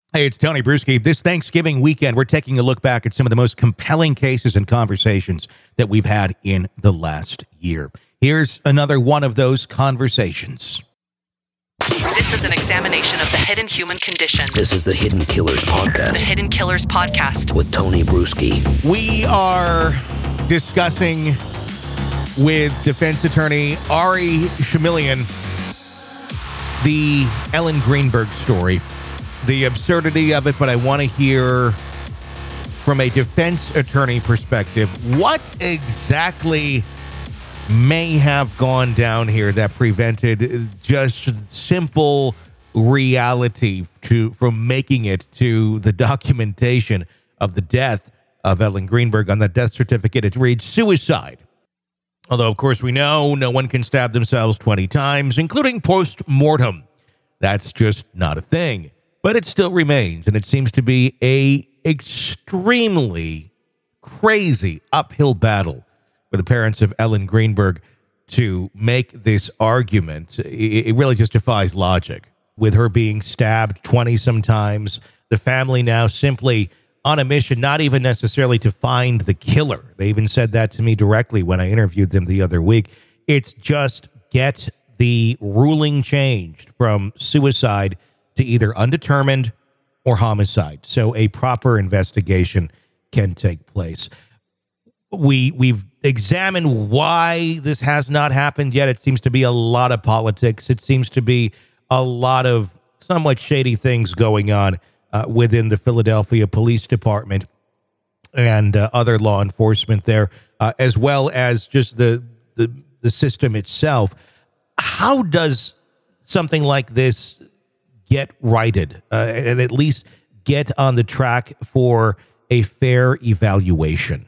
Hey, it's Tony Bruschi. This Thanksgiving weekend, we're taking a look back at some of the most compelling cases and conversations that we've had in the last year. Here's another one of those conversations. This is an examination of the hidden human condition. This is the Hidden Killers Podcast. The Hidden Killers Podcast. With Tony Bruschi. We are discussing with defense attorney Ari Shamilian the Ellen Greenberg story, the absurdity of it, but I want to hear from a defense attorney perspective what exactly may have gone down here that prevented just simple reality from making it to the documentation of the death of Ellen Greenberg. On the death certificate, it reads suicide. Although, of course, we know no one can stab themselves 20 times, including post-mortem. That's just not a thing. But it still remains, and it seems to be a extremely crazy uphill battle for the parents of Ellen Greenberg to make this argument. It really just defies logic. With her being stabbed 20-some times, the family now simply on a mission, not even necessarily to find the killer. They even said that to me directly when I interviewed them the other week. It's just get the ruling changed from suicide to either undetermined or homicide, so a proper investigation can take place. We've examined why this has not happened yet. It seems to be a lot of politics. It seems to be a lot of somewhat shady things going on within the Philadelphia Police Department and other law enforcement there, as well as just the system itself. How does something like this get righted and at least get on the track for a fair evaluation?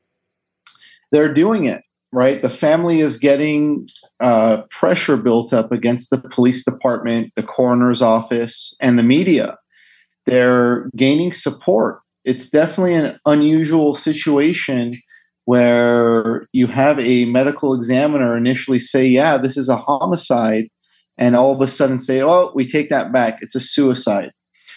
They're doing it, right? The family is getting pressure built up against the police department, the coroner's office, and the media. They're gaining support. It's definitely an unusual situation where you have a medical examiner initially say, yeah, this is a homicide, and all of a sudden say, oh, we take that back. It's a suicide.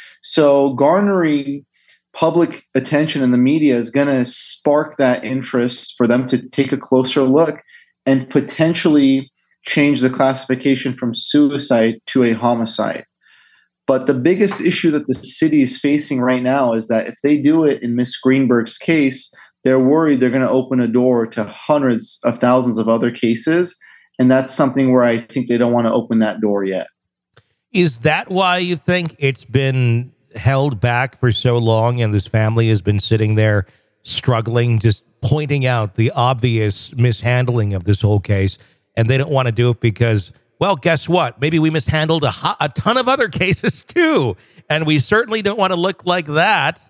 So garnering public attention in the media is going to spark that interest for them to take a closer look and potentially change the classification from suicide to a homicide. But the biggest issue that the city is facing right now is that if they do it in Miss Greenberg's case, they're worried they're going to open a door to hundreds of thousands of other cases. And that's something where I think they don't want to open that door yet. Is that why you think it's been held back for so long and this family has been sitting there struggling, just pointing out the obvious mishandling of this whole case, and they don't want to do it because, well, guess what? Maybe we mishandled a ton of other cases too, and we certainly don't want to look like that.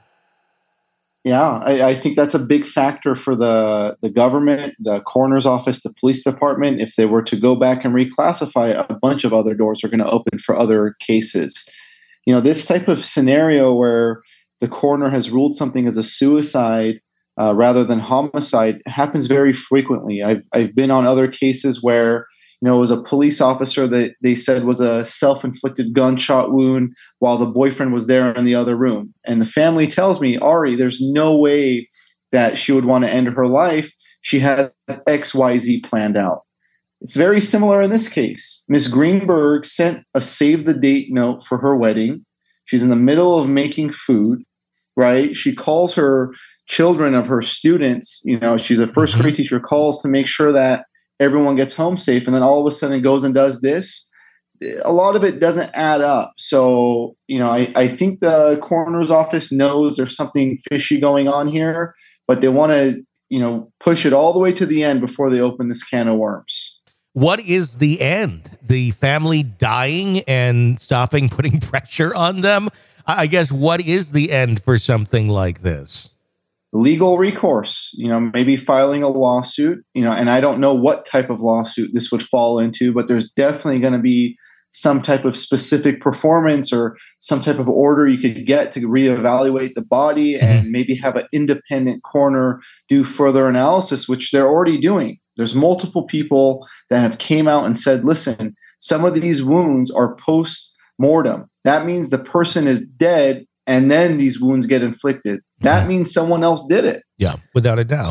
Yeah, I think that's a big factor for the government, the coroner's office, the police department. If they were to go back and reclassify, a bunch of other doors are going to open for other cases. You know, this type of scenario where the coroner has ruled something as a suicide rather than homicide happens very frequently. I've been on other cases where, you know, it was a police officer that they said was a self-inflicted gunshot wound while the boyfriend was there in the other room. And the family tells me, Ari, there's no way that she would want to end her life. She has XYZ planned out. It's very similar in this case. Ms. Greenberg sent a save the date note for her wedding. She's in the middle of making food, right? She calls her children of her students, you know, she's a first grade teacher, calls to make sure that everyone gets home safe. And then all of a sudden goes and does this. A lot of it doesn't add up. So, you know, I think the coroner's office knows there's something fishy going on here, but they want to, you know, push it all the way to the end before they open this can of worms. What is the end? The family dying and stopping putting pressure on them? I guess what is the end for something like this? Legal recourse, you know, maybe filing a lawsuit, you know, and I don't know what type of lawsuit this would fall into, but there's definitely going to be some type of specific performance or some type of order you could get to reevaluate the body and maybe have an independent coroner do further analysis, which they're already doing. There's multiple people that have came out and said, listen, some of these wounds are post-mortem. That means the person is dead and then these wounds get inflicted, that means someone else did it. Yeah, without a doubt.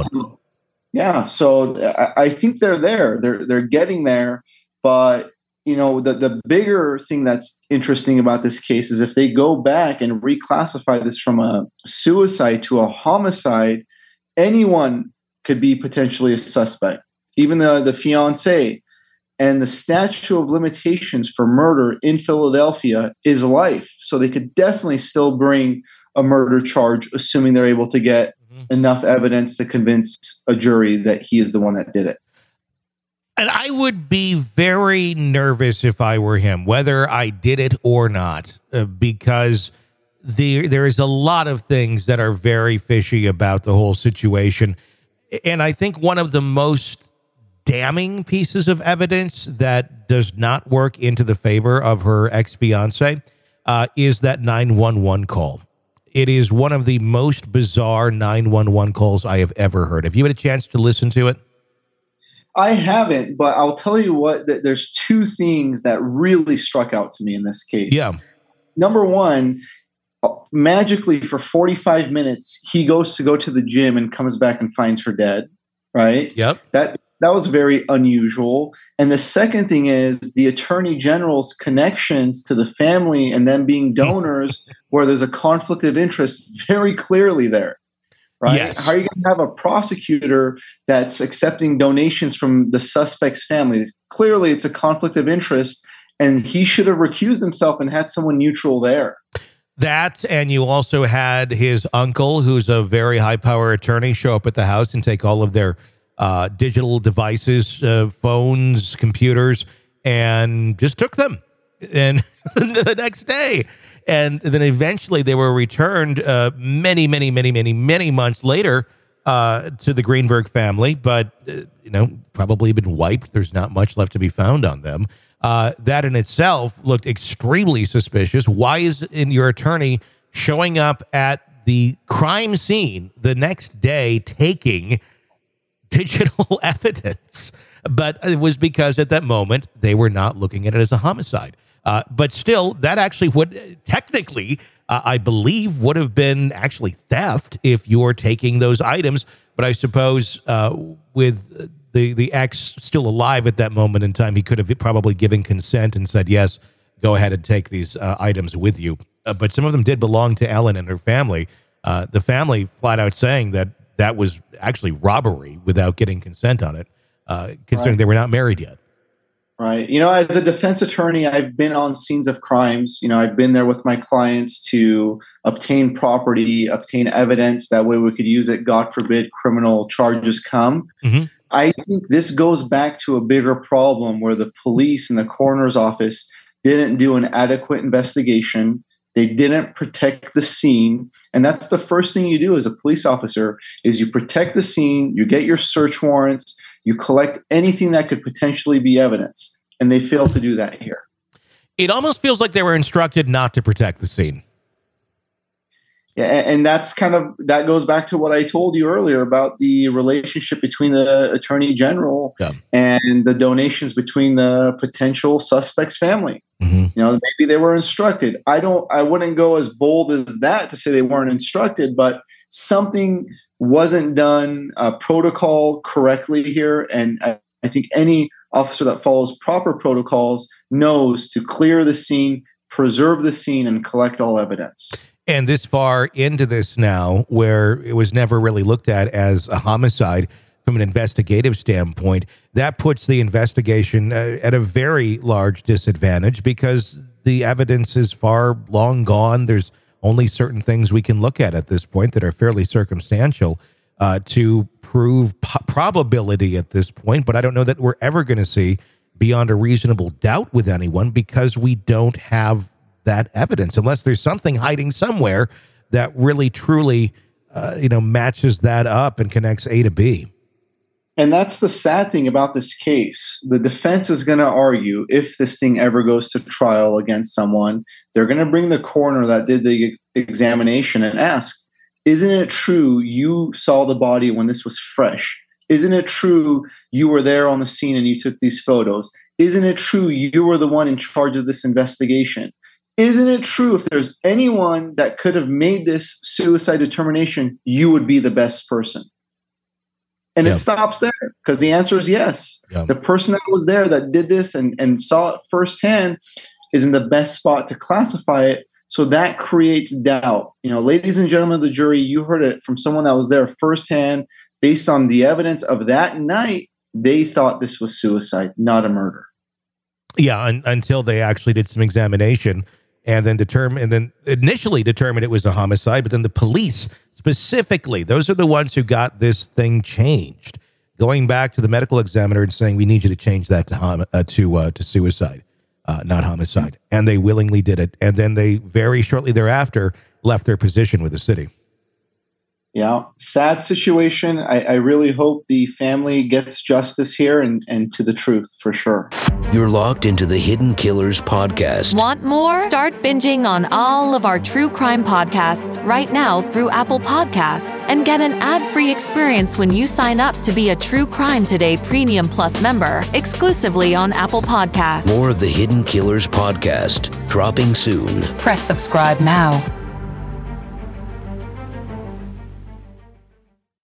So I think they're there. They're getting there. But, the bigger thing that's interesting about this case is if they go back and reclassify this from a suicide to a homicide, anyone could be potentially a suspect, even the fiance. And the statute of limitations for murder in Philadelphia is life. So they could definitely still bring a murder charge, assuming they're able to get enough evidence to convince a jury that he is the one that did it. And I would be very nervous if I were him, whether I did it or not, because there is a lot of things that are very fishy about the whole situation. And I think one of the most damning pieces of evidence that does not work into the favor of her ex-fiance is that 911 call. It is one of the most bizarre 911 calls I have ever heard. Have you had a chance to listen to it? I haven't, but I'll tell you what, there's two things that really struck out to me in this case. Yeah. Number one, magically for 45 minutes, he goes to the gym and comes back and finds her dead, right? Yep. That was very unusual. And the second thing is the attorney general's connections to the family and them being donors where there's a conflict of interest very clearly there, right? Yes. How are you going to have a prosecutor that's accepting donations from the suspect's family? Clearly, it's a conflict of interest, and he should have recused himself and had someone neutral there. That, and you also had his uncle, who's a very high-power attorney, show up at the house and take all of their digital devices, phones, computers, and just took them and the next day. And then eventually they were returned many months later to the Greenberg family, but, probably been wiped. There's not much left to be found on them. That in itself looked extremely suspicious. Why is your attorney showing up at the crime scene the next day taking digital evidence? But it was because at that moment they were not looking at it as a homicide. But still, that actually would technically, I believe, would have been actually theft if you're taking those items. But I suppose with the ex still alive at that moment in time, he could have probably given consent and said, yes, go ahead and take these items with you. But some of them did belong to Ellen and her family. The family flat out saying that was actually robbery without getting consent on it, considering They were not married yet. Right. As a defense attorney, I've been on scenes of crimes. I've been there with my clients to obtain property, obtain evidence. That way we could use it, God forbid, criminal charges come. Mm-hmm. I think this goes back to a bigger problem where the police and the coroner's office didn't do an adequate investigation. They didn't protect the scene. And that's the first thing you do as a police officer is you protect the scene, you get your search warrants, you collect anything that could potentially be evidence. And they failed to do that here. It almost feels like they were instructed not to protect the scene. Yeah, and that goes back to what I told you earlier about the relationship between the attorney general and the donations between the potential suspect's family. Mm-hmm. Maybe they were instructed. I wouldn't go as bold as that to say they weren't instructed, but something wasn't done protocol correctly here. And I think any officer that follows proper protocols knows to clear the scene, preserve the scene, and collect all evidence. And this far into this now, where it was never really looked at as a homicide from an investigative standpoint, that puts the investigation at a very large disadvantage because the evidence is far long gone. There's only certain things we can look at this point that are fairly circumstantial to prove probability at this point. But I don't know that we're ever going to see beyond a reasonable doubt with anyone because we don't have that evidence unless there's something hiding somewhere that really truly matches that up and connects A to B. And that's the sad thing about this case. The defense is going to argue if this thing ever goes to trial against someone, they're going to bring the coroner that did the examination and ask, isn't it true you saw the body when this was fresh? Isn't it true you were there on the scene and you took these photos? Isn't it true you were the one in charge of this investigation? isn't it true if there's anyone that could have made this suicide determination, you would be the best person? And it stops there because the answer is yes. Yeah. The person that was there that did this and saw it firsthand is in the best spot to classify it. So that creates doubt. Ladies and gentlemen of the jury, you heard it from someone that was there firsthand. Based on the evidence of that night, they thought this was suicide, not a murder. Yeah, until they actually did some examination and then initially determined it was a homicide, but then the police specifically, those are the ones who got this thing changed, going back to the medical examiner and saying, we need you to change that to suicide, not homicide. And they willingly did it. And then they very shortly thereafter left their position with the city. Yeah, sad situation. I really hope the family gets justice here and to the truth for sure. You're locked into the Hidden Killers podcast. Want more? Start binging on all of our true crime podcasts right now through Apple Podcasts and get an ad-free experience when you sign up to be a True Crime Today Premium Plus member exclusively on Apple Podcasts. More of the Hidden Killers podcast dropping soon. Press subscribe now.